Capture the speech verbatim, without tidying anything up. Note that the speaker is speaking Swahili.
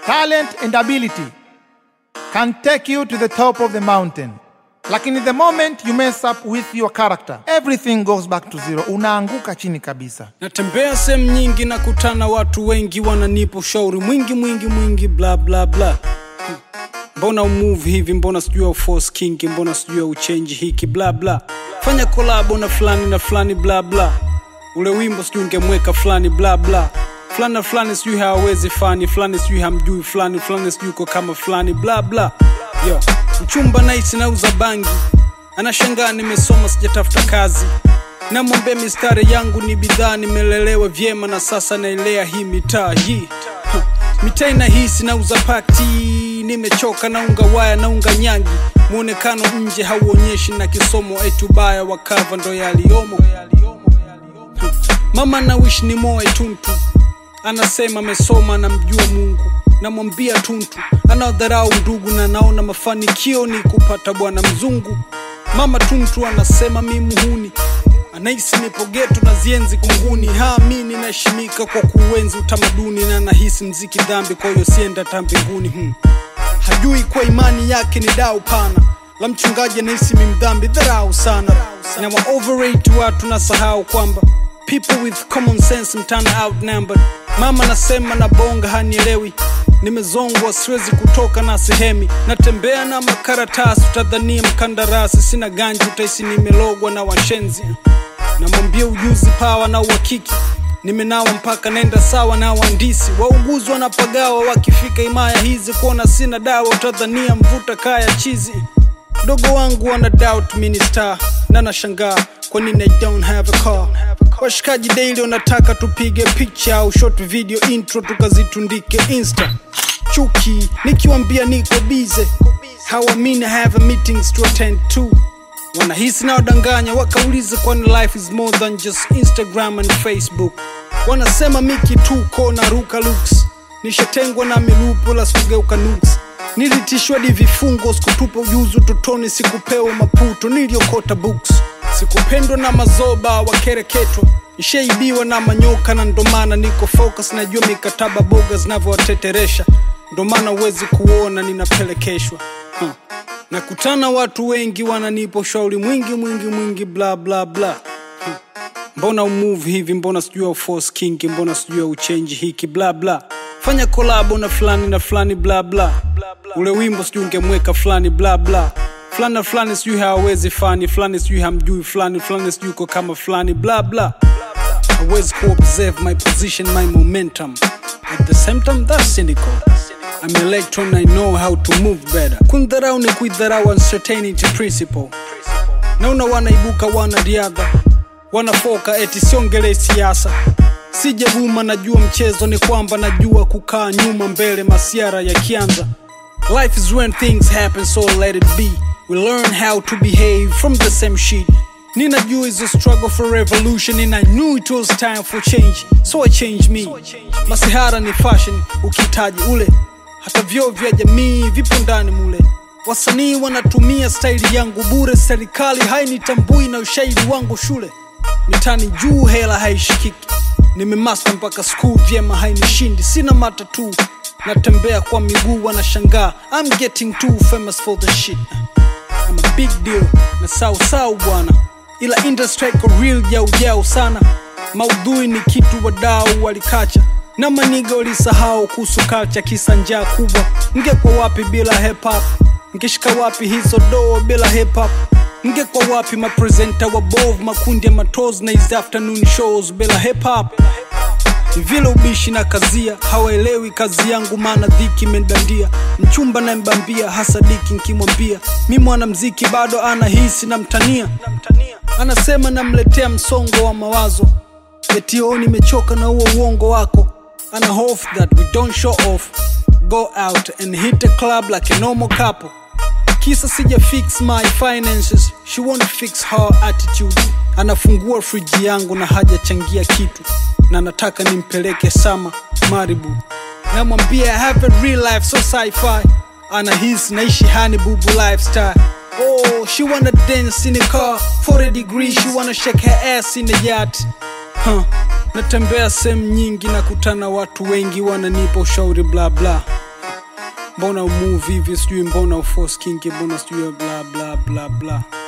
Talent and ability can take you to the top of the mountain. Lakini the moment you mess up with your character, everything goes back to zero. Unaanguka chini kabisa. Natembea sehemu nyingi na kutana watu wengi wananipa ushauri mwingi mwingi mwingi bla bla bla. Mbona umove hivi, mbona sijua force king, mbona sijua uchange hiki bla bla. Fanya collab na fulani na fulani bla bla. Ule wimbo sijui ungemweka fulani bla bla. Fulani na fulani sijui hawezi fani, fulani sijui hamjui fulani, fulani sijui uko kama fulani bla bla. Yo, mchumba nice na uza bangi, anashangaa nimesoma sijatafuta kazi. Namwambia mistari yangu ni bidhaa, nimelelewa vyema na sasa nailea hii mitaa hii. Mitaa inahisi na uza pakti, nimechoka na unga waya na unga nyangi. Muonekano nje hauonyeshi na kisomo etu baya wakava ndo yaliomo. Mama na wish ni moe tuntu, anasema mesoma na mjua Mungu. Namwambia tuntu, anaodharau ndugu na naona mafanikio ni kupata bwana mzungu. Mama tuntu anasema mimi muhuni, anahisi nipo geto na zienzi kunguni. Haamini naheshimika kwa kuenzi utamaduni, na nahisi mziki dhambi kwa hiyo sienda tambinguni. hmm. Hajui kwa imani yake ni dau pana la mchungaji, anahisi mimi mdhambi dharau sana. Na wa overrate watu na sahau kwamba people with common sense mtana outnumbered. Mama nasema na bonga hanielewi, nimezongwa siwezi kutoka na sehemi. Natembea na makaratasi utadhania mkandarasi, sina ganji utaisi nimelogwa na washenzi. Namwambia ujuzi pawa na uhakiki, nimenawa mpaka nenda sawa na waandisi. Wauguzi wanapagawa wakifika imaya hizi, kuona sina dawa utadhania mvuta kaya chizi. Dogo wangu wana doubt minister, na nashangaa kwa nini I don't have a car. Washikaji daily wanataka tupige picture au short video intro tukazitundike Insta. Chuki nikiwaambia niko busy, hawamini I have a meetings to attend to. Wanahisi na wadanganya wakauliza kwani life is more than just Instagram and Facebook. Wanasema miki tuko na ruka looks, nishatengwa na milupo la sugeuka nuks. Nilitishwa di vifungo sikutupa ujuzu totoni, sikupewa maputo niliokota books. Sikupendwa na mazoba wakereketwa, nishaibiwa na manyoka na ndomana niko focus. Najua mikataba boga zinavyowateteresha, ndomana uwezi kuona ninapelekeshwa. huh. Nakutana watu wengi wananipa ushauri mwingi mwingi mwingi bla bla bla. huh. Mbona umove hivi, mbona sijua force king, mbona sijua uchange hiki bla bla. Fanya collab na fulani na fulani bla bla. Ule wimbo sijui ungemweka fulani bla bla. Fulani na fulani sijui hawezi fani, fulani sijui hamjui fulani, fulani sijui uko kama fulani bla bla. Always co-observe my position, my momentum. At the same time that's cynical. I'm electron, I know how to move better. Kundharau ni kuidharau uncertainty principle. Naona wanaibuka wana riadha, wanafoka eti siongele siasa. Sije huma najua mchezo, ni kwamba najua kukaa nyuma mbele masiara ya kianza. Life is when things happen, so let it be. We learn how to behave from the same shit. Ninajua is a struggle for revolution, and I knew it was time for change, so I changed me. Masihara ni fashion, ukitaji ule. Hata vyo vya jamii vipo ndani mule. Wasanii wanatumia style yangu bure, serikali hainitambui na ushahidi wangu shule. Mitani juu hela haishikiki, nimemaster mpaka school vyema hainishindi. Sina matatu, natembea kwa miguu wanashangaa, I'm getting too famous for the shit. I'm a big deal, na sau sau bwana, ila industry ko real jau jau sana. Maudhui ni kitu wadau walikacha, na maniga walisahau kuhusu culture kisa njaa kubwa. Ngekwa wapi bila hip hop, ngeshika wapi hizo doo bila hip hop. Ngekwa wapi mapresenter wabove, makundi ya matoes na his afternoon shows bila hip hop. Vile ubishi na kazia, hawaelewi kazi yangu maana dhiki mendandia. Mchumba na mbambia, hasa diki nkimwambia mimi mwanamuziki bado anahisi na mtania. Anasema namletea msongo wa mawazo, eti oh nimechoka na huo uongo wako. Ana hope that we don't show off, go out and hit the club like a normal couple. Kisa sija fix my finances, she won't fix her attitude. Anafungua friji yangu na haja changia kitu, na nataka nimpeleke sama Maribu. Namwambia I have a real life so sci-fi, anahisi naishi hani bubu lifestyle. Oh, she wanna dance in a car forty degrees, she wanna shake her ass in a yacht. huh. Natembea sehemu nyingi na kutana watu wengi wananipa ushauri bla bla. mbona move hivi, sijui mbona uforce kinki, mbona sijui bla bla bla bla.